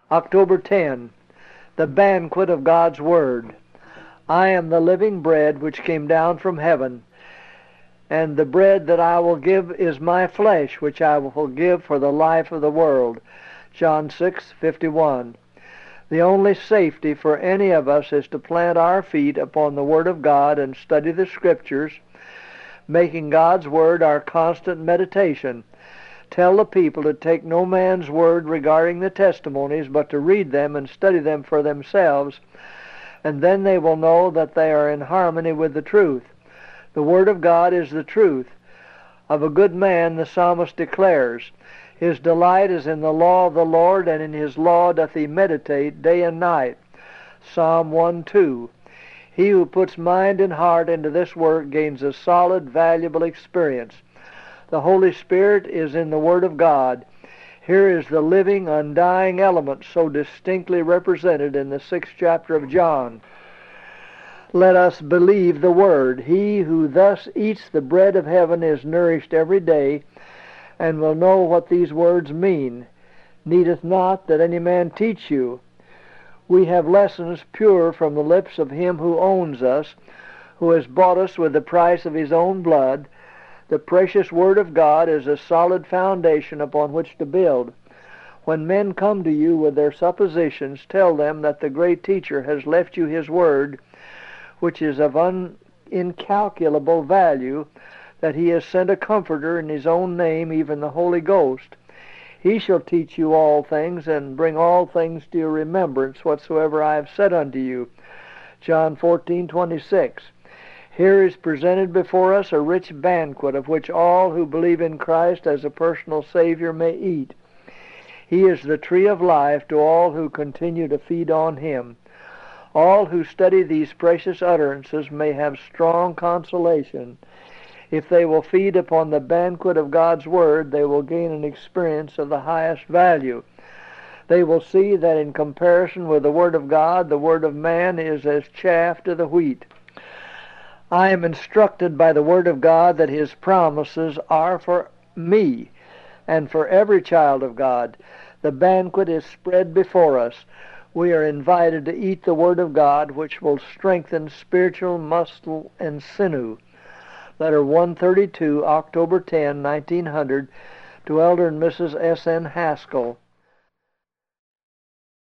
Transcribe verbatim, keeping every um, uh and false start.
October tenth, the banquet of God's Word. I am the living bread which came down from heaven, and the bread that I will give is my flesh, which I will give for the life of the world. John six fifty-one. The only safety for any of us is to plant our feet upon the Word of God and study the Scriptures, making God's Word our constant meditation. Tell the people to take no man's word regarding the testimonies, but to read them and study them for themselves, and then they will know that they are in harmony with the truth. The Word of God is the truth. Of a good man the psalmist declares, "His delight is in the law of the Lord, and in His law doth he meditate day and night." Psalm one two. He who puts mind and heart into this work gains a solid, valuable experience. The Holy Spirit is in the Word of God. Here is the living, undying element so distinctly represented in the sixth chapter of John. Let us believe the Word. He who thus eats the bread of heaven is nourished every day, and will know what these words mean. Needeth not that any man teach you. We have lessons pure from the lips of Him who owns us, who has bought us with the price of His own blood. The precious Word of God is a solid foundation upon which to build. When men come to you with their suppositions, tell them that the great Teacher has left you His Word, which is of un- incalculable value, that He has sent a Comforter in His own name, even the Holy Ghost. He shall teach you all things, and bring all things to your remembrance, whatsoever I have said unto you. John fourteen twenty-six. Here is presented before us a rich banquet of which all who believe in Christ as a personal Savior may eat. He is the tree of life to all who continue to feed on Him. All who study these precious utterances may have strong consolation. If they will feed upon the banquet of God's Word, they will gain an experience of the highest value. They will see that in comparison with the Word of God, the word of man is as chaff to the wheat. I am instructed by the Word of God that His promises are for me and for every child of God. The banquet is spread before us. We are invited to eat the Word of God, which will strengthen spiritual muscle and sinew. Letter one thirty-two, October tenth, nineteen hundred, to Elder and Missus S N Haskell.